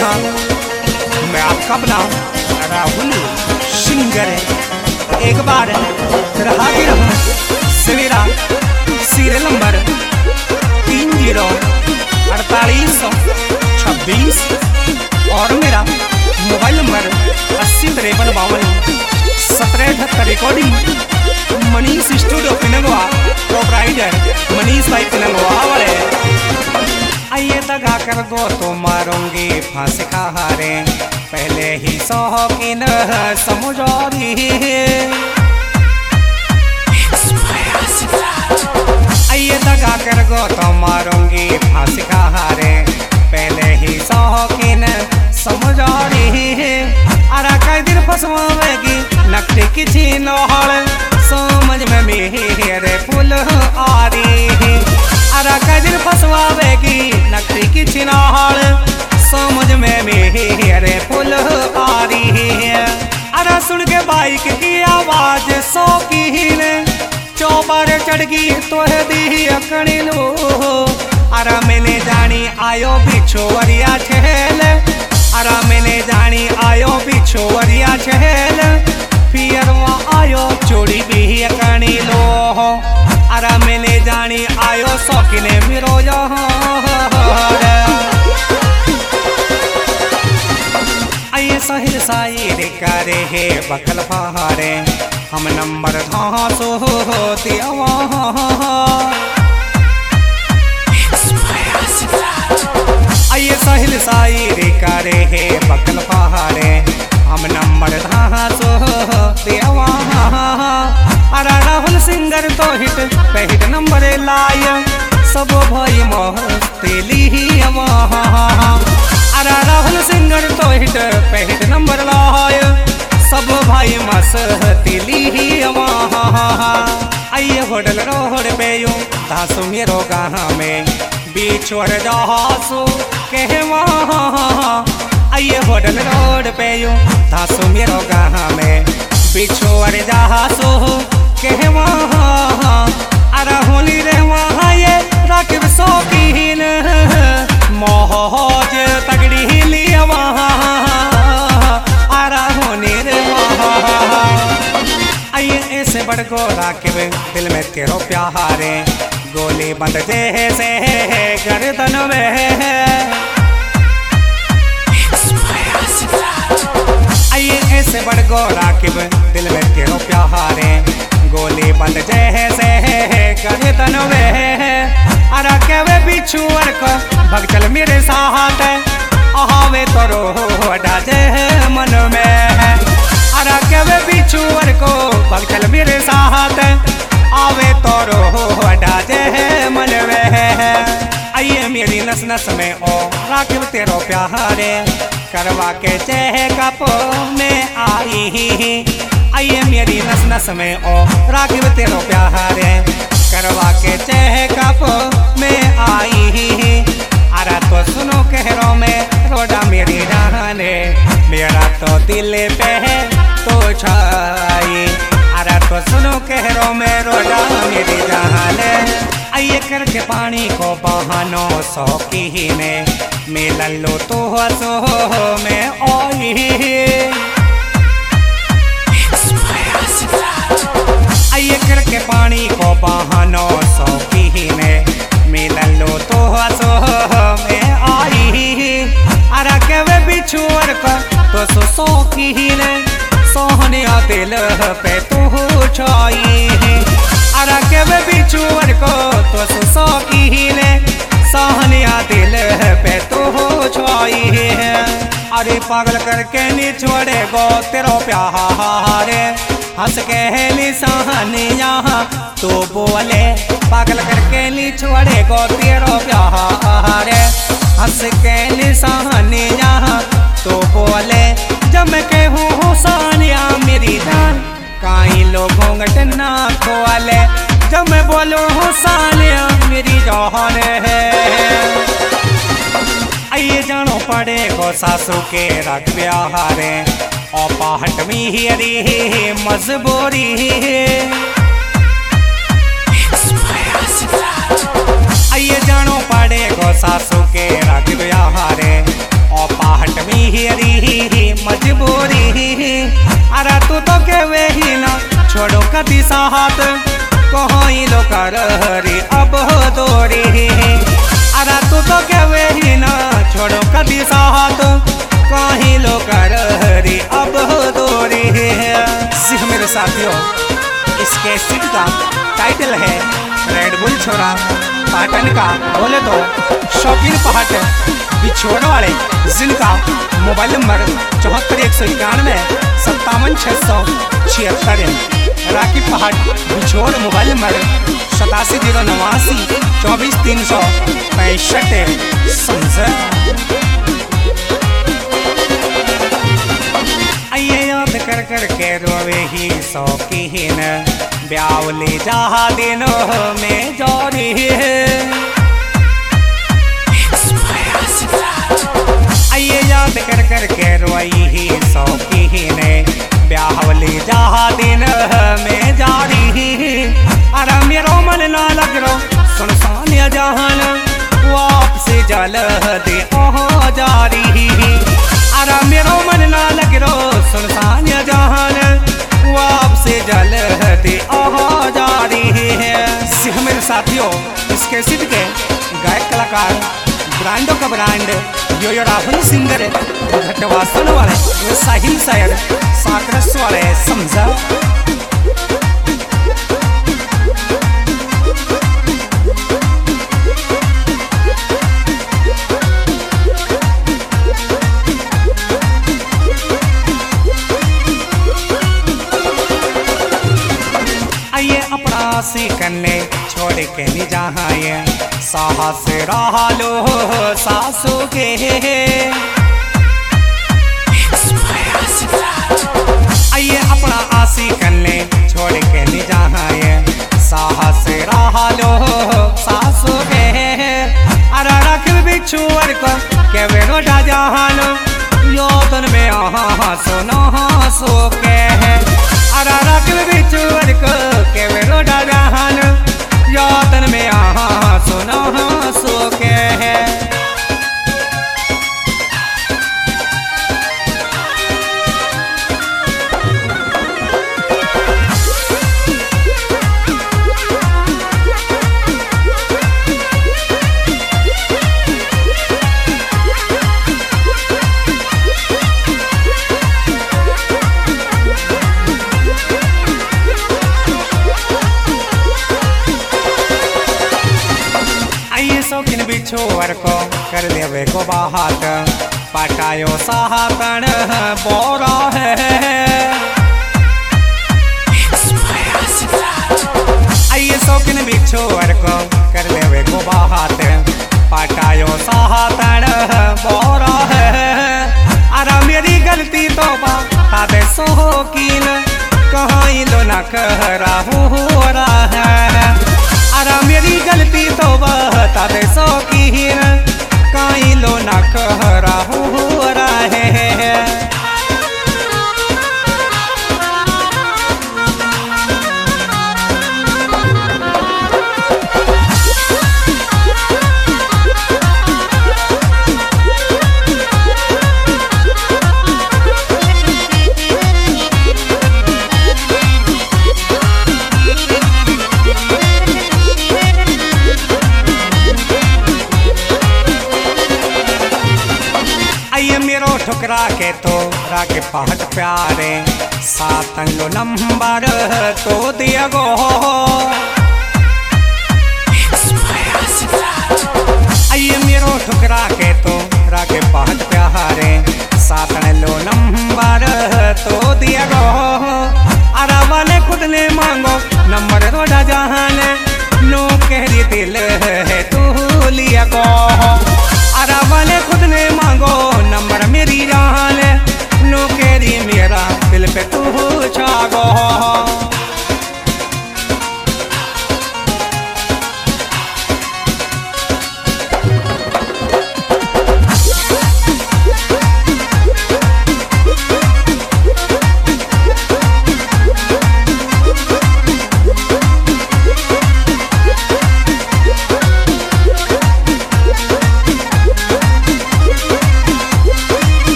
हाँ, मैं आपका अपना राहुल सिंगर एक बार फिर हाजिर हूँ सवेरा सीरियल नंबर 304826 और मेरा mobile number 8053521778 recording Manish studio Pinangwa proprietor Manish भाई पिनंगवा वाले। आइए दगा कर दो तो मारूंगी फांसी खा हारे पहले ही शौकीन समझौरी। आइए दगा कर गो तो मारूंगी फांसी खा हारे पहले ही शौकीन समझौरी। अरा कई दिन फसवावेगी नकटी की छीनो हड़ समझ में मेरे फूल आरी। अरा कई दिन फसवावेगी नकटी की छीनो हड़ समझ में मेरे फूल आरी। अरा सुन के बाइक की आवाज शौकीन चौबार चढ़ गई तो दी अकड़ी लो। अरा मैंने जानी आयो बिछोवरिया छेल। अरा मैंने जानी आयो बिछोवरिया छेल फिर वहाँ आयो चोरी भी अकड़ी लो। अरा मैंने जानी आयो शौकीने मिरो आइए सहिल साइर करे है बकल पहाड़े हम नंबर धासो होती आइए सहिल साइर करे है बकल पहाड़े हम नंबर धासो होती। अरा राहुल सिंगर तो हिट पे हिट नंबर लाय सब भाई मस्ती ली। अरा राहुल सिंगर तो हिट पे हिट नंबर लाय सब भाई मस्ती ली। आइए होटल रोड पे यूं धासु मेरो गाँव में बिछोड़ जहासु कह वहाँ। आइए होटल रोड पे यूं धासु मेरो गाँव में बिछोड़ जहासु कह वहाँ। अरा होली रे वहाँ ये राकिब शौकीन मौज तगड़ी लिया वहाँ। अरा होली रे वहाँ आइए ऐसे बड़ को राकिब दिल में तेरो प्यारे गोली बंद जैसे गर्दन में। आइए ऐसे बड़ को राकिब दिल में तेरो प्यारे गोली बंद जैसे गर्दन में। अरा केवे बिछुअर को भग चल मेरे साथ आवे तो रो डाजे मन में। अरा केवे बिछुअर को भग चल मेरे साथ आवे तो रो डाजे मन में। आइए मेरी नस नस में ओ राकिब तेरो प्यारे करवा के चेकअप में आई। आइए मेरी नस नस में ओ राकिब तेरो प्यारे करवा के चेकअप में आई। अरा तो सुनो कहरो में रोडा मेरी जाने मेरा तो दिल पे तो छाई। अरा तो सुनो कहरो में रोडा मेरी जाने। आइए करके पानी को बहानो शौकीन मिलन लो तो हसो में ओई। आइए करके पानी को बहानो शौकीन मिलन लो तो हसो में आई। अरा केवे बिछुअर को तो शौकीन सोहने दिल पे तू छाई। अरा केवे बिछुअर को तो शौकीन सोहने दिल पे तू छाई। अरे पागल करके नी छोड़े गो तेरो प्यारे हंस के लिसानिया तो बोले। पागल करके नी छोड़े गो तेरो प्यारे हंस के लिसानिया तो बोले। जब के हूँ सानिया मेरी जान काई लोगों घटना खोले। जब मैं बोलूँ सानिया मेरी जान है। आइए जानो पड़े गो सासू के रख ब्याहारे और पाहट में ही मजबूरी। आइए जानो पड़े गो सासू के रख ब्याहारे और पाहट मजबूरी। अरे तू तो के वे ही ना छोड़ो कदी साथ कहीं लो कर रे अब दोरी। अरे तू तो के वे ही ना छोड़ो कदी साथ कहीं लो कर रे अब दोरी। सिख मेरे साथियों, इसके सीट का टाइटल है रेड बुल छोरा पाटन का। बोले तो शौकीन पहाट बिछोड़ वाले जिनका मोबाइल नंबर 74 191 57 676। राकी पहाट बिछोड़ मोबाइल नंबर 87 089 24 365। समझे आइए याद कर कर के रोवे ही शौकीन ब्यावले जहा दिनों में जोड़ी है। आइए याद कर कर के रोई ही शौकीन ब्यावले जहा दिन में जारी। अरे मेरो मन ना लग रो सुनसान जहान वापसी जल दे ओहो जारी। अरे मेरो मन ना लग रो सुनसान जहान वापसी जल दे ओहो जारी। मेरे साथियों, इसके सिद्ध के गायक कलाकार ब्रांडों का ब्रांड यो राहुल सिंगर घटवासन वाले साहिल शायर साकरस वाले। समझा अपरासी करने छोड़ के नहीं जहाँ साहस रहा लो सासू के। आइए अपना आसी करने छोड़ के नहीं जहाँ साहस रहा लो सासू के। अरे रख बिछुअर को के बेरो जहान योदन में आहा सुनो सो के। अरे रख बिछुअर को के बेरो जहान योदन में आहा सुनो सो के। शौकीन बिछोवर को कर लेवे को बाहत पटायो साहतन बोरा है। आइए शौकीन बिछोवर को कर लेवे को बाहत पटायो साहतन बोरा है। अरे मेरी गलती तो बता दे शौकीन कहीं लो न कह रहा है। अरे मेरी गलती तो बता दे शौकीन कहीं लो न कह रहा है। ठुकरा के तो राके पहाट प्यारे सातंगो नंबर तो दिया गो। आइए मेरो ठुकरा के तो